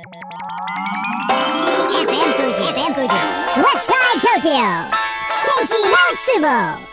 FM 富士 West Side Tokyo 天使のつぼ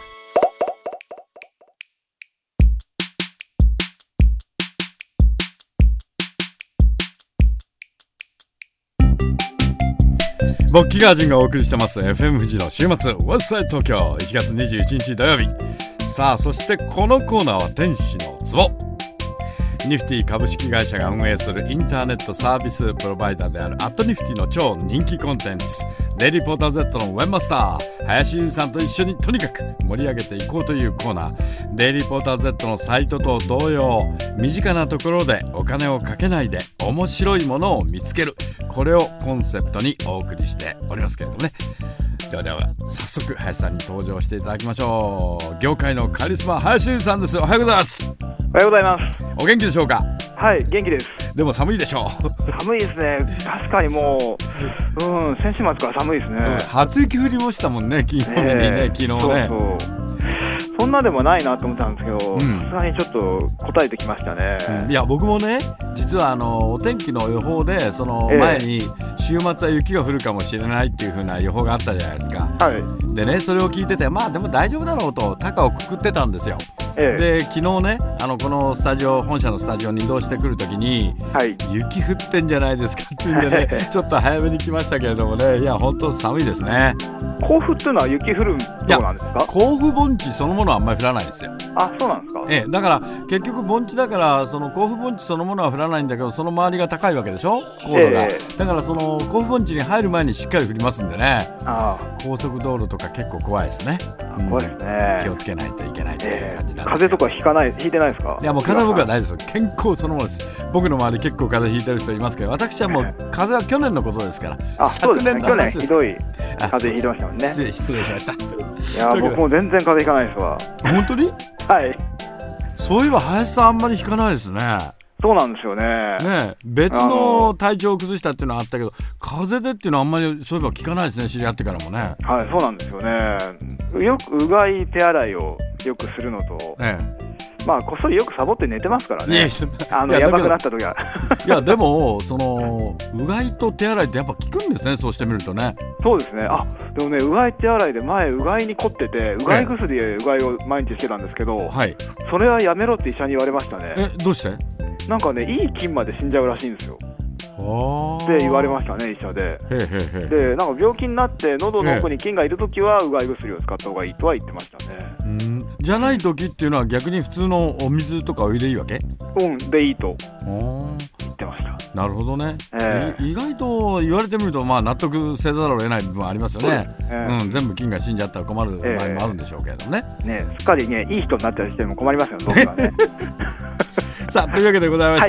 ボッキガージンがお送りしてます FM 富士の週末 West Side Tokyo 1月21日土曜日。さあそしてこのコーナーは天使の壺。ニフティ株式会社が運営するインターネットサービスプロバイダーであるアットニフティの超人気コンテンツデイリーポーター Z のウェブマスター林優さんと一緒にとにかく盛り上げていこうというコーナー。デイリーポーター Z のサイトと同様身近なところでお金をかけないで面白いものを見つける、これをコンセプトにお送りしておりますけれどもね。では早速林さんに登場していただきましょう。業界のカリスマ林優さんです。おはようございます。 おはようございます。 お元気でしょうか？ はい、元気です。でも寒いでしょう？ 寒いですね。確かにもう、先週末から寒いですね。 初雪降りましたもんね、金曜日にね、昨日ね。 そうそんなでもないなと思ったんですけど、さすがにちょっと答えてきましたね。 いや僕もね、実はお天気の予報でその前に週末は雪が降るかもしれないっていう風な予報があったじゃないですか。でね、それを聞いてて、まあでも大丈夫だろうと高をくくってたんですよ。で昨日ね、このスタジオ、本社のスタジオに移動してくるときに、雪降ってんじゃないですかっていうんでねちょっと早めに来ましたけれどもね、いや本当寒いですね。 甲府っていうのは雪降るとこなんですか？ 甲府盆地そのものはあんまり降らないですよ。 あ、そうなんですか？ だから結局盆地だから、その甲府盆地そのものは降らないんだけど、その周りが高いわけでしょ、高度が。だからその甲府盆地に入る前にしっかり降りますんでね。高速道路とか結構怖いですね。 怖いですね。 気をつけないといけないという感じなんです。 風とか引いてないですか？ いやもう風は僕はないですよ。健康そのものです。僕の周り結構風邪ひいてる人いますけど、私はもう風邪は去年のことですから。 昨年の話です。去年ひどい風邪ひいてましたもんね。 失礼しました。 いや僕も全然風邪ひかないですわ。 本当に？ はい。 そういえば林さんあんまりひかないですね。 そうなんですよね。 別の体調を崩したっていうのはあったけど、風邪でっていうのはあんまりそういえば聞かないですね、知り合ってからもね。 はい、そうなんですよね。よくうがい手洗いをよくするのと、まあこっそりよくサボって寝てますからね。やばくなった時は。 いやでもそのうがいと手洗いってやっぱ効くんですね、そうしてみるとね。 そうですね。でもね、うがい手洗いで前うがいに凝ってて、うがい薬でうがいを毎日してたんですけど、それはやめろって医者に言われましたね。 どうして？ なんかね、いい菌まで死んじゃうらしいんですよって言われましたね、医者で。で、なんか病気になって喉の奥に菌がいるときはうがい薬を使った方がいいとは言ってましたね。 じゃないときっていうのは逆に普通のお水とかお湯でいいわけ？ でいいと言ってました。 なるほどね。意外と言われてみると、まあ納得せざるを得ない部分ありますよね。全部菌が死んじゃったら困る場合もあるんでしょうけれどもね。 すっかりね、いい人になったりしても困りますよ、僕はね。 さあというわけでございまして、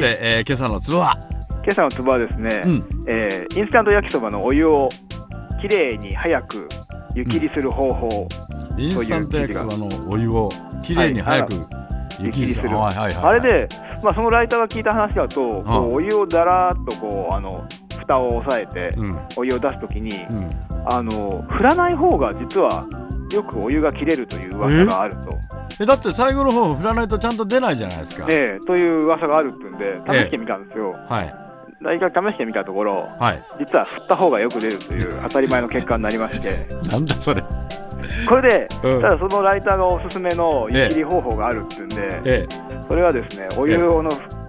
今朝のツボはですね、インスタント焼きそばのお湯をきれいに早く湯切りする方法。 インスタント焼きそばのお湯をきれいに早く湯切りする。 あれで、そのライターが聞いた話だと、お湯をだらーっと蓋を押さえて、お湯を出すときに、振らない方が実はよくお湯が切れるという噂があると。 だって最後の方振らないとちゃんと出ないじゃないですか。 という噂があるってんで試してみたんですよ。大体試してみたところ、実は振った方がよく出るという当たり前の結果になりまして。 なんだそれ。 これで、ただそのライターがおすすめの湯切り方法があるっていうんで、それはですね、お湯の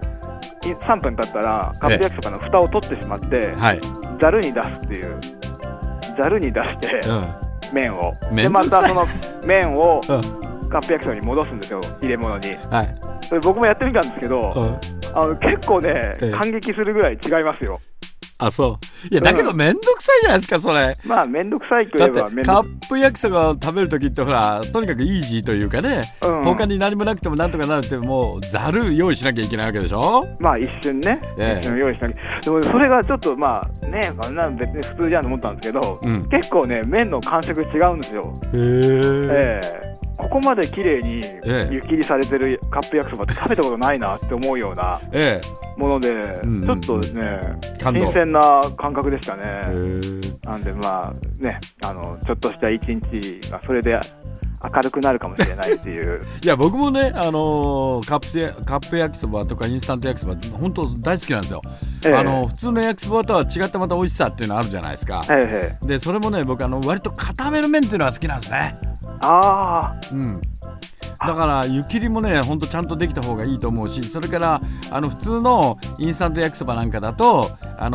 3分経ったらカップ焼きそばの蓋を取ってしまって、ざるに出すっていう、ざるに出して麺を、でまたその麺をカップ焼きそばに戻すんですよ、入れ物に。それ僕もやってみたんですけど、結構ね、感激するぐらい違いますよ。 そう。いやだけどめんどくさいじゃないですか、それ。 まあめんどくさいといえばだってカップ焼きそばを食べるときってほら、とにかくイージーというかね、他に何もなくてもなんとかなるって、もうざる用意しなきゃいけないわけでしょ。 まあ一瞬ね、一瞬用意しなきゃ。でもそれがちょっとまあね、こんな別に普通じゃんと思ったんですけど、結構ね、麺の感触違うんですよ。ここまで綺麗に湯切りされてるカップ焼きそばって食べたことないなって思うようなもので、ちょっとね、新鮮な感覚でしたね。なんでまあね、ちょっとした一日がそれで明るくなるかもしれないっていういや僕もね、カップ焼きそばとかインスタント焼きそば本当大好きなんですよ、普通の焼きそばとは違ったまた美味しさっていうのあるじゃないですか、でそれもね僕割と固めの麺っていうのが好きなんですね。だから湯切りもねほんとちゃんとできた方がいいと思うし、それから普通のインスタント焼きそばなんかだと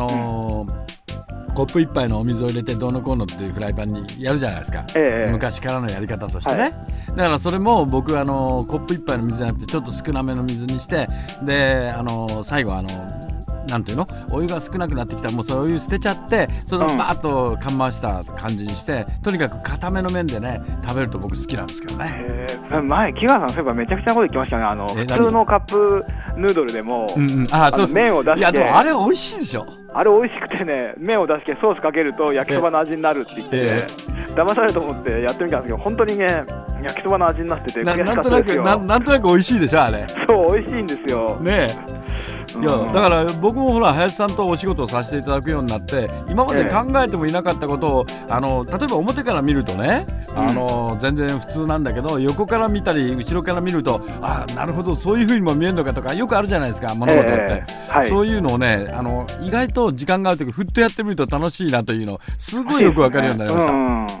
コップ一杯のお水を入れてどうのこうのっていうフライパンにやるじゃないですか、昔からのやり方としてね、だからそれも僕コップ一杯の水じゃなくてちょっと少なめの水にして、で最後なんていうのお湯が少なくなってきたらもうそのお湯捨てちゃってそのバーッとかん回した感じにして、とにかく固めの麺でね食べると僕好きなんですけどね。 前木川さんそういえばめちゃくちゃなこと言ってましたね。普通のカップヌードルでも、麺を出して、 いやでもあれ美味しいでしょ。 あれ美味しくてね、麺を出してソースかけると焼きそばの味になるって言って、騙されると思ってやってみたんですけど、本当にね焼きそばの味になってて悔しかったですよ。 なんとなく美味しいでしょあれ。 そう美味しいんですよね。いやだから僕もほら林さんとお仕事をさせていただくようになって今まで考えてもいなかったことを、例えば表から見るとね全然普通なんだけど、横から見たり後ろから見るとなるほどそういう風にも見えるのかとかよくあるじゃないですか物事って、そういうのをね意外と時間があるときふっとやってみると楽しいなというのすごいよくわかるようになりました。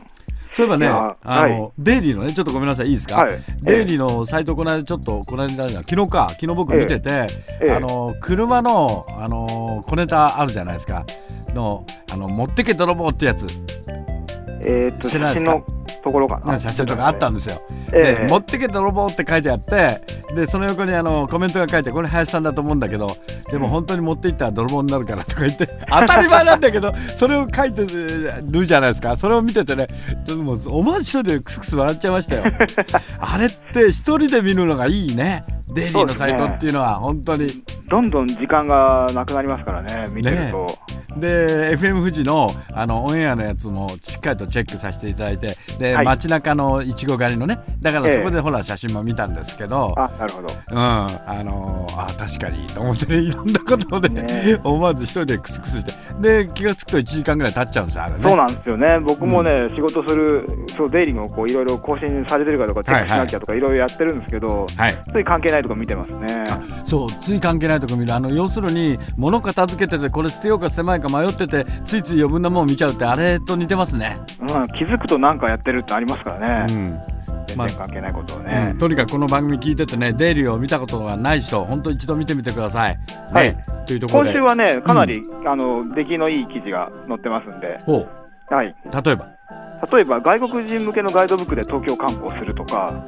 そういえばね、デイリーのねちょっとごめんなさいいいですか、デイリーのサイトこの間昨日僕見てて、車の小ネタあるじゃないですかの持ってけ泥棒ってやつ、 写真のところかな、 写真とかあったんですよ、で持ってけ泥棒って書いてあって、でその横にコメントが書いてこれ林さんだと思うんだけど、でも本当に持っていったら泥棒になるからとか言って当たり前なんだけどそれを書いてるじゃないですか。それを見ててねもう思わず一人でクスクス笑っちゃいましたよあれって一人で見るのがいいね、デイリーのサイトっていうのは本当にどんどん時間がなくなりますからね見てると、 で FM 富士のオンエアのやつもしっかりとチェックさせていただいて、で、街中のいちご狩りのね、だからそこでほら写真も見たんですけど、 なるほど、 確かにと思っていろんなことで、思わず一人でクスクスしてで気がつくと1時間ぐらい経っちゃうんですよあれね。 そうなんですよね。僕もね、仕事するデイリーもいろいろ更新されてるかとかチェックしなきゃとかいろいろやってるんですけど、つい関係ないとこ見てますね。 そうつい関係ないとこ見る。要するに物片付けててこれ捨てようか捨てまいか迷っててついつい余分なもの見ちゃうってあれと似てますね。 気づくと何かやってるってありますからね、全然関係ないことをね、 とにかくこの番組聞いててねデイリーを見たことがない人本当一度見てみてください、というところで今週はねかなり、出来のいい記事が載ってますんで、 例えば外国人向けのガイドブックで東京観光するとか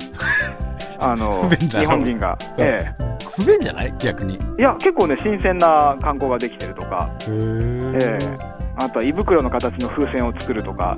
日本人が、 不便じゃない逆に。 いや結構ね新鮮な観光ができてるとか、あとは胃袋の形の風船を作るとか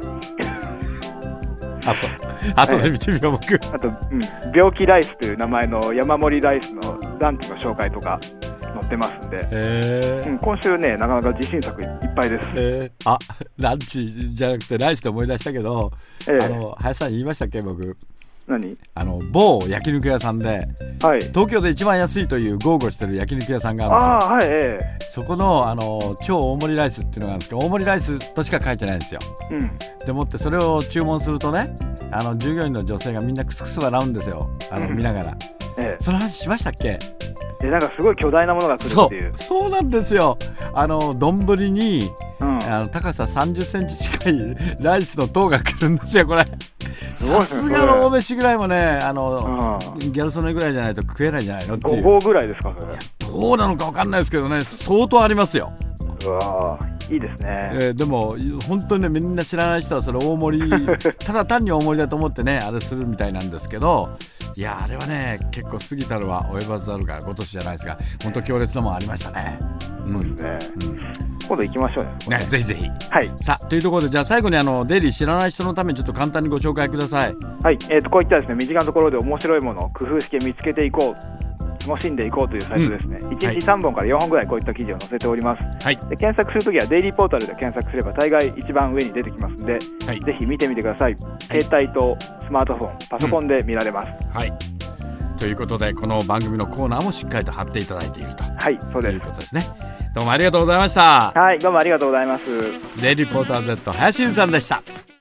そう後で見てみよう僕。 あと、病気ライスという名前の山盛りライスのランチの紹介とか載ってますんで、今週ねなかなか自信作いっぱいです。 ランチじゃなくてライスで思い出したけど、林さん言いましたっけ僕。 何？ 某焼肉屋さんで、東京で一番安いという豪語してる焼肉屋さんがあるんですよ。そこの、超大盛りライスっていうのがあるんですけど大盛りライスとしか書いてないんですよ、でもってそれを注文するとね従業員の女性がみんなクスクス笑うんですよ見ながら、その話しましたっけ？ なんかすごい巨大なものが来るっていう。 そうなんですよ。丼に、高さ30センチ近いライスの塔が来るんですよこれ。さすがの大飯ぐらいもねギャル曽根ぐらいじゃないと食えないんじゃないのっていう。 5合ぐらいですかそれ。 どうなのか分かんないですけどね相当ありますよ。 うわいいですね、 でも本当にねみんな知らない人はそれ大盛りただ単に大盛りだと思ってねあれするみたいなんですけど、いやあれはね結構過ぎたるは及ばずあるが今年じゃないですが本当強烈なもんありましたね。 そうですね、今度行きましょうね。 ぜひぜひ。さあというところでじゃあ最後にデイリー知らない人のためにちょっと簡単にご紹介ください。 こういったですね身近なところで面白いものを工夫して見つけていこう楽しんでいこうというサイトですね、1日3本から4本ぐらいこういった記事を載せております、で検索するときはデイリーポータルで検索すれば大概一番上に出てきますので、ぜひ見てみてください。携帯とスマートフォンパソコンで見られます、 ということでこの番組のコーナーもしっかりと貼っていただいていると、 そうです。 いうことですね。どうもありがとうございました。 どうもありがとうございます。 デイリーポータル Z 林優さんでした。